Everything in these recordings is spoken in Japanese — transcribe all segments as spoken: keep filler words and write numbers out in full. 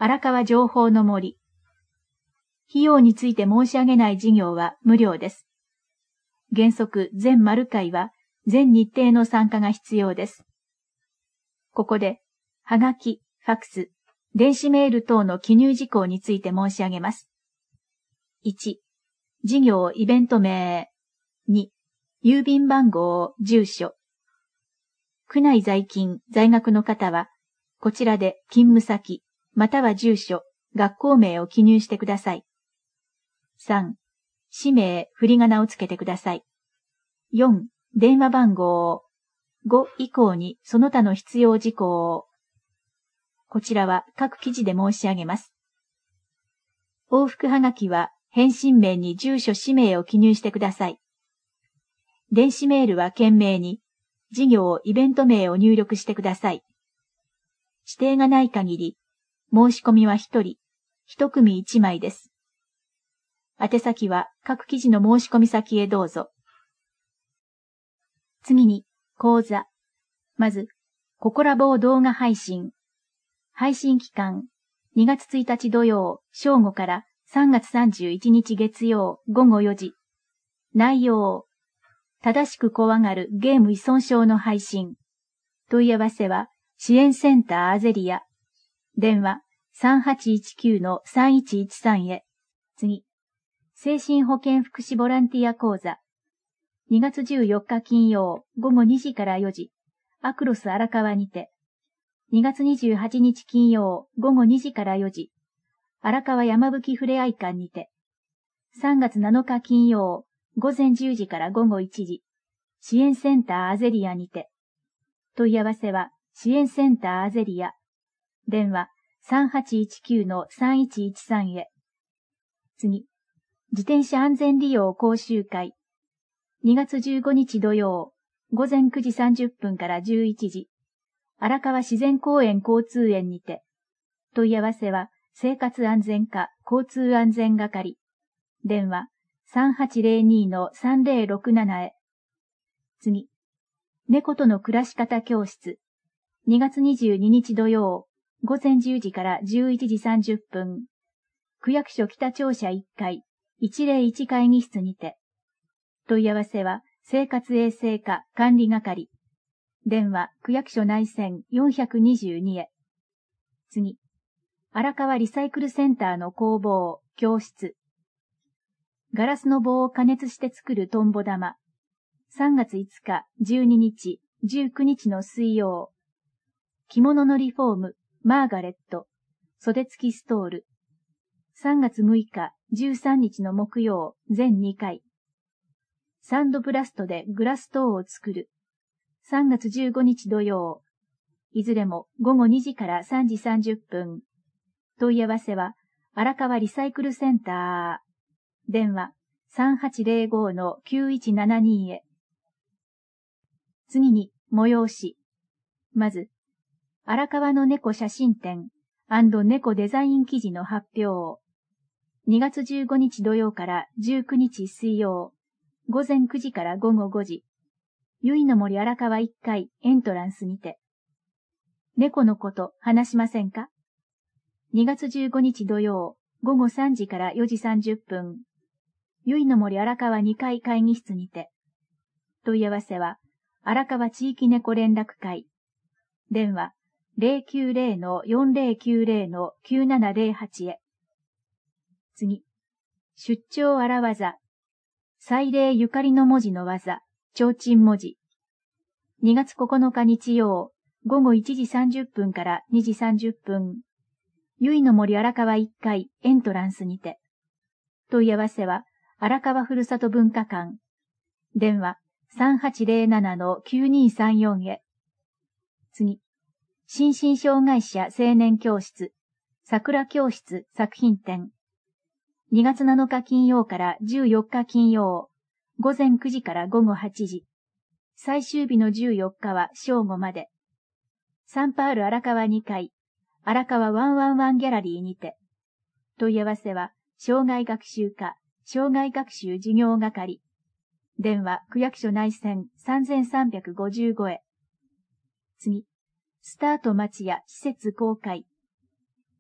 荒川情報の森。費用について申し上げない事業は無料です。原則全丸会は全日程の参加が必要です。ここで、はがき、ファクス、電子メール等の記入事項について申し上げます。いち、事業イベント名。に、郵便番号、住所。区内在勤、在学の方は、こちらで勤務先、または住所、学校名を記入してください。さん、氏名、振り仮名をつけてください。よん、電話番号。ご以降にその他の必要事項を。こちらは各記事で申し上げます。往復はがきは返信名に住所氏名を記入してください。電子メールは件名に事業イベント名を入力してください。指定がない限り、申し込みはひとり、いち組いちまいです。宛先は各記事の申し込み先へどうぞ。次に、講座。まず、ココラボ動画配信。配信期間、にがつついたち土曜、正午からさんがつさんじゅういちにち月曜、ごごよじ。内容。正しく怖がるゲーム依存症の配信。問い合わせは、支援センターアゼリア。電話 さんはちいちきゅうのさんいちいちさん へ。次。精神保健福祉ボランティア講座。にがつじゅうよっか金曜、ごごにじからよじ。アクロス荒川にて。にがつにじゅうはちにち金曜、ごごにじからよじ。荒川山吹ふれあい館にて。さんがつなのか金曜、ごぜんじゅうじからごごいちじ。支援センターアゼリアにて。問い合わせは、支援センターアゼリア。電話さんはちいちきゅうのさんいちいちさん へ。次。自転車安全利用講習会。にがつじゅうごにち土曜、ごぜんくじさんじゅっぷんからじゅういちじ。荒川自然公園交通園にて。問い合わせは、生活安全課交通安全係。電話さんはちぜろにのさんぜろろくなな へ。次。猫との暮らし方教室。にがつにじゅうににち土曜、ごぜんじゅうじからじゅういちじさんじゅっぷん。区役所北庁舎いっかい、いちぜろいち会議室にて。問い合わせは、生活衛生課管理係。電話区役所内線よんひゃくにじゅうにへ。次。荒川リサイクルセンターの工房、教室。ガラスの棒を加熱して作るトンボ玉。さんがついつか、じゅうににち、じゅうくにちの水曜。着物のリフォーム、マーガレット。袖付きストール。さんがつむいか、じゅうさんにちの木曜、全にかい。サンドブラストでグラストーを作る。さんがつじゅうごにち土曜。いずれもごごにじからさんじさんじゅっぷん。問い合わせは、荒川リサイクルセンター。電話さんはちぜろごのきゅういちななにへ。次に、催し。まず、荒川の猫写真展&猫デザイン記事の発表。にがつじゅうごにち土曜からじゅうくにち水曜。ごぜんくじからごごごじ。ゆいの森荒川いっかいエントランスにて。猫のこと話しませんか？にがつじゅうごにち土曜、ごごさんじからよじさんじゅっぷん。ゆいの森荒川にかい会議室にて。問い合わせは、荒川地域猫連絡会。電話ぜろきゅうぜろのよんぜろきゅうぜろのきゅうななぜろはちへ。次。出張荒技。祭礼ゆかりの文字の技、提灯文字。にがつここのか日曜、ごごいちじさんじゅっぷんからにじさんじゅっぷん。ゆいの森荒川いっかいエントランスにて。問い合わせは、荒川ふるさと文化館。電話さんはちぜろななのきゅうにさんよんへ。次。心身障害者青年教室、桜教室作品展。にがつなのか金曜からじゅうよっか金曜、ごぜんくじからごごはちじ。最終日のじゅうよっかは正午まで。サンパール荒川にかい、荒川いちいちいちギャラリーにて。問い合わせは、障害学習課、障害学習事業係。電話区役所内線さんぜんさんびゃくごじゅうごへ。次。スタート町屋施設公開。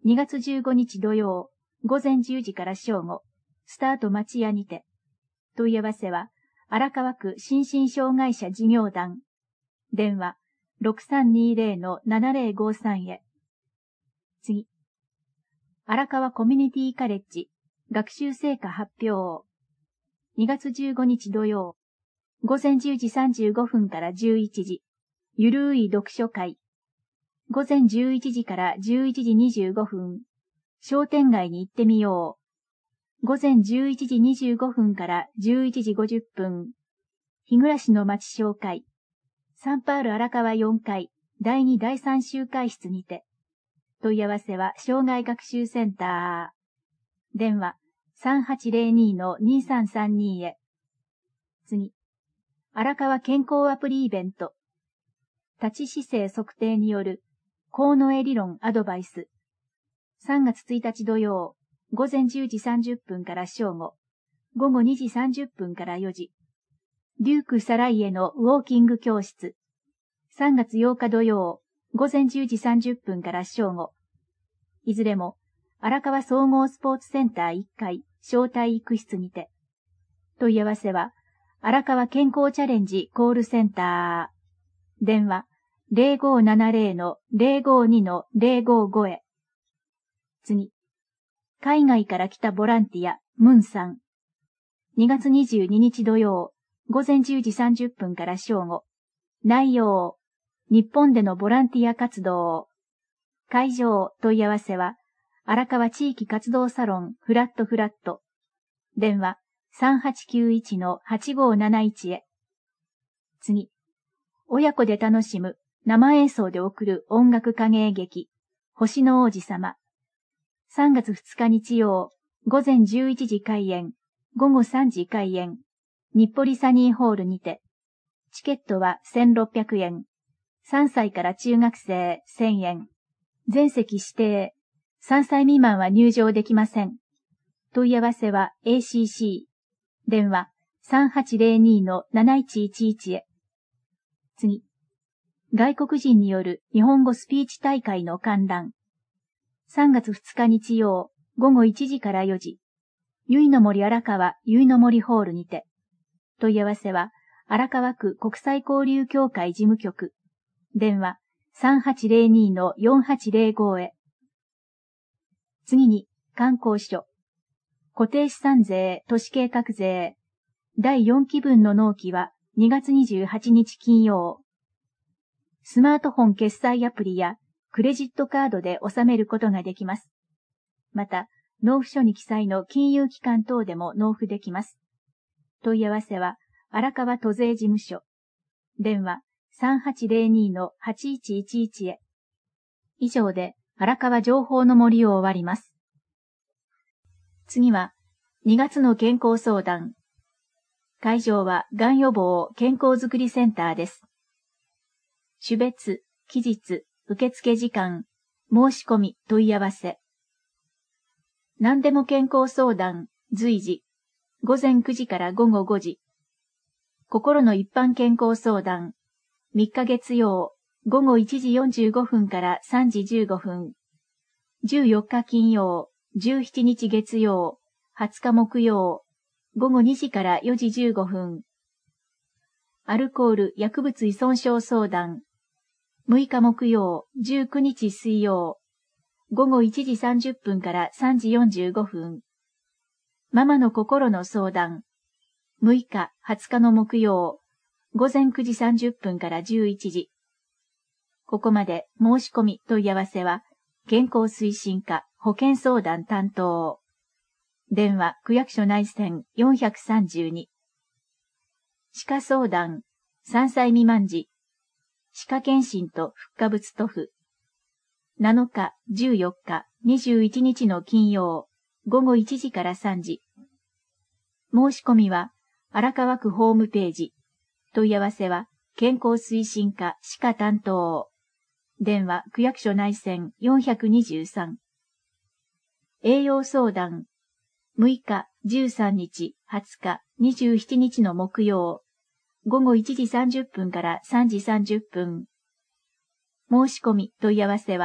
にがつじゅうごにち土曜、午前じゅうじから正午、スタート町屋にて。問い合わせは、荒川区心身障害者事業団。電話、ろくさんにーぜろのななぜろごさんへ。次。荒川コミュニティカレッジ、学習成果発表。にがつじゅうごにち土曜、午前じゅうじさんじゅうごふんからじゅういちじ、ゆるい読書会。午前じゅういちじからじゅういちじにじゅうごふん、商店街に行ってみよう。午前じゅういちじにじゅうごふんからじゅういちじごじゅっぷん、日暮の町紹介。サンパール荒川よんかい、だいにだいさん集会室にて。問い合わせは障害学習センター。電話、さんはちぜろにのにさんさんにへ。次。荒川健康アプリイベント。立ち姿勢測定による、高能理論アドバイス。さんがつついたち土曜、午前じゅうじさんじゅっぷんから正午、午後にじさんじゅっぷんからよじ。デュークサライエのウォーキング教室。さんがつようか土曜、午前じゅうじさんじゅっぷんから正午。いずれも、荒川総合スポーツセンターいっかい、小体育室にて。問い合わせは、荒川健康チャレンジコールセンター。電話、ぜろごーななぜろのぜろごーにのぜろごーごへ。次。海外から来たボランティア、ムンさん。にがつにじゅうににち土曜、午前じゅうじさんじゅっぷんから正午。内容、日本でのボランティア活動。会場、問い合わせは、荒川地域活動サロン、フラットフラット。電話、さんはちきゅういちのはちごーなないちへ。次。親子で楽しむ、生演奏で送る音楽歌芸劇、星の王子様。さんがつふつか日曜、午前じゅういちじ開演、午後さんじ開演、日暮里サニーホールにて。チケットはせんろっぴゃくえん。さんさいから中学生せんえん。全席指定。さんさい未満は入場できません。問い合わせは エーシーシー。電話さんはちぜろにのなないちいちいちへ。次。外国人による日本語スピーチ大会の観覧。さんがつふつか日曜、午後いちじからよじ。ゆいの森荒川ゆいの森ホールにて。問い合わせは、荒川区国際交流協会事務局。電話さんはちぜろにのよんはちぜろごへ。次に、観光所。固定資産税、都市計画税。だいよんきぶんの納期はにがつにじゅうはちにち金曜。スマートフォン決済アプリやクレジットカードで納めることができます。また、納付書に記載の金融機関等でも納付できます。問い合わせは、荒川都税事務所。電話さんはちぜろにのはちいちいちいちへ。以上で、荒川情報の森を終わります。次は、にがつの健康相談。会場は、がん予防健康づくりセンターです。種別、期日、受付時間、申し込み、問い合わせ。何でも健康相談、随時。午前くじから午後ごじ。心の一般健康相談。みっか月曜、午後いちじよんじゅうごふんからさんじじゅうごふん。じゅうよっか金曜、じゅうしちにち月曜、はつか木曜、午後にじからよじじゅうごふん。アルコール薬物依存症相談。むいか木曜、じゅうくにち水曜、午後いちじさんじゅっぷんからさんじよんじゅうごふん。ママの心の相談。むいか、はつかの木曜、午前くじさんじゅっぷんからじゅういちじ。ここまで申し込み問い合わせは、健康推進課保健相談担当。電話区役所内線よんさんに。歯科相談、さんさい未満時。歯科検診と復価物塗布。なのか、じゅうよっか、にじゅういちにちの金曜、午後いちじからさんじ。申し込みは、荒川区ホームページ。問い合わせは、健康推進課歯科担当。電話区役所内線よんにさん。栄養相談。むいか、じゅうさんにち、はつか、にじゅうしちにちの木曜。午後いちじさんじゅっぷんからさんじさんじゅっぷん。申し込み問い合わせは、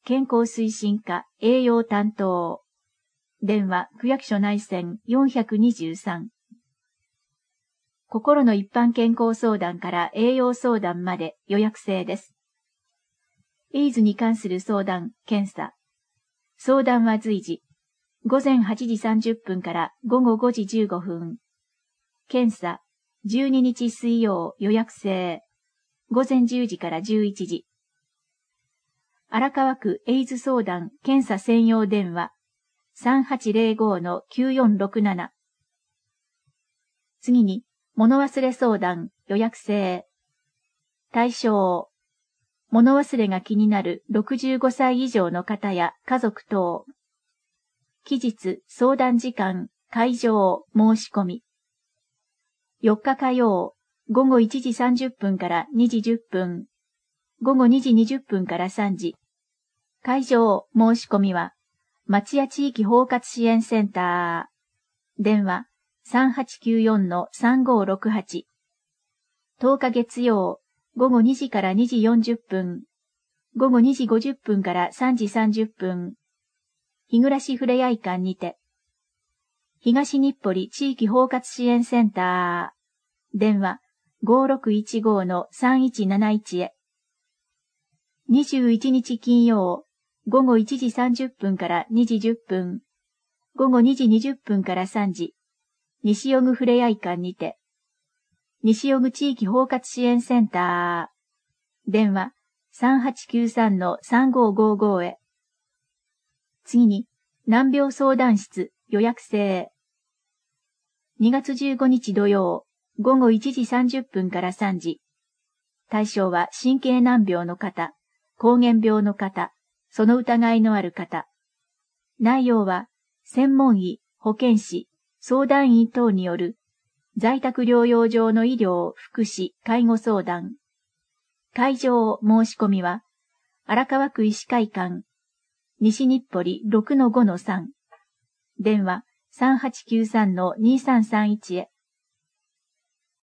健康推進課栄養担当。電話区役所内線よんひゃくにじゅうさん。心の一般健康相談から栄養相談まで予約制です。エイズに関する相談、検査。相談は随時。午前はちじさんじゅっぷんから午後ごじじゅうごふん。検査、じゅうににち水曜予約制。午前じゅうじからじゅういちじ。荒川区エイズ相談検査専用電話 さんはちゼロごのきゅうよんろくなな。次に、物忘れ相談予約制。対象。物忘れが気になるろくじゅうごさい以上の方や家族等。期日、相談時間、会場、申し込み。よっか火曜、午後いちじさんじゅっぷんからにじじゅっぷん。午後にじにじゅっぷんからさんじ。会場、申し込みは、町屋地域包括支援センター。電話、さんはちきゅうよんのさんごろくはち。とおか月曜、午後にじからにじよんじゅっぷん。午後にじごじゅっぷんからさんじさんじゅっぷん。日暮ふれあい館にて。東日暮里地域包括支援センター。電話、ごろくいちごのさんいちなないちへ。にじゅういちにち金曜、午後いちじさんじゅっぷんからにじじゅっぷん。午後にじにじゅっぷんからさんじ。西尾久ふれあい館にて。西尾久地域包括支援センター。電話、さんはちきゅうさんのさんごごごへ。次に、難病相談室予約制。にがつじゅうごにち土曜、午後いちじさんじゅっぷんからさんじ。対象は神経難病の方、膠原病の方、その疑いのある方。内容は、専門医、保健師、相談員等による、在宅療養上の医療、福祉、介護相談。会場申し込みは、荒川区医師会館、西日暮里 ろくのごのさん。電話さんはちきゅうさんのにさんさんいちへ。